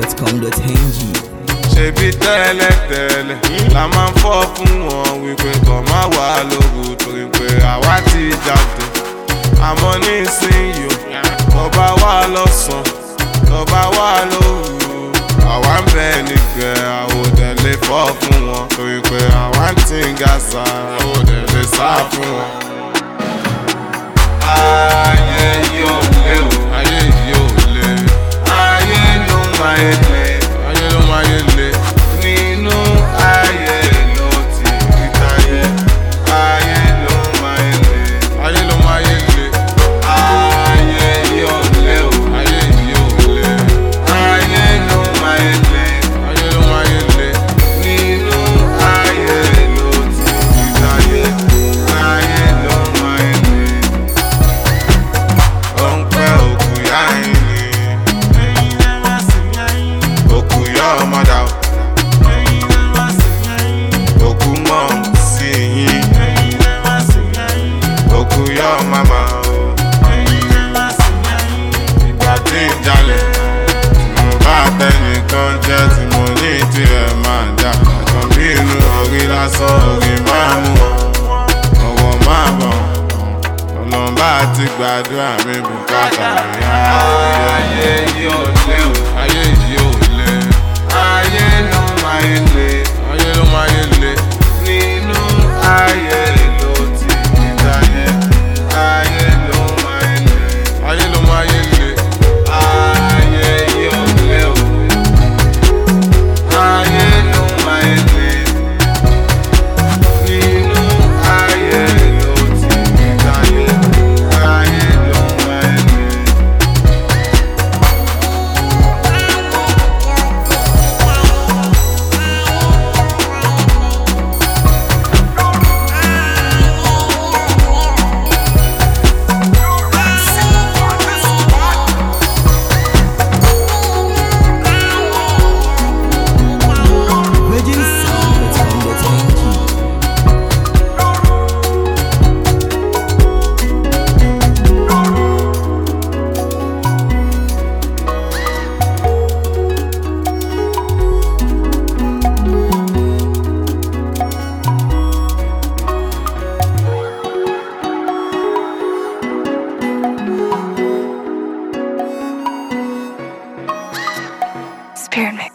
virginsongs.com.ng. Ṣebí tẹ́lẹ̀tẹ́lẹ̀ la máa ń fọ́ fún wọn wípé kàn má wà lóru torí pé àwa ti jáde. Àmọ́ nísìnyí tó bá wà lọ́sàn-án tó bá wà lóru àwa ń bẹ nígbẹ́ àwòdẹ̀ lè fọ́ fún wọn torí pé àwa ń tí ń gàṣà àwòdẹ̀ lè sá fún wọn. Ayé yóò lé o, ayé yóò lé, ayé ló máa ń lé. Ayé ló máa yé lé, nínú ayé ló ti rí táyé. Ayé ló máa yé lé, ayé ló máa yé lé. Ayé yóò lé o, ayé yóò lé. Ayé ló máa yé lé, ayé ló máa yé lé. Nínú ayé ló ti rí táyé. Ayé ló máa yé lé. Ó ń pẹ́ òkú yá ẹ̀yìn ni. Òkú yá ọmọdà o. Òkú mọ̀ sí yín. Òkú yá ọmọmọ o. Ìgbà tí ń jalè, tí mo bá tẹnìkan jẹ́ tí mo ní tirẹ̀ máa dà. Ẹ̀kan bí inú orí lásán orí máa mú wọn. Ọwọ́ máa bọ̀, ọlọ́mbà ti gbàdúrà mi bùkátà mi. Ayé yóò lé o, ayé yóò lé. Ayé ló máa yé lé, ayé ló máa yé lé. Nínú ayé ló ti rí táyé. Ayé ló máa yé lé, ayé ló máa yé lé. Ayé yóò lé o, ayé ló máa yé lé. Nínú ayé ló ti rí táyé. Ayé ló máa yé lé. Spirit Mix.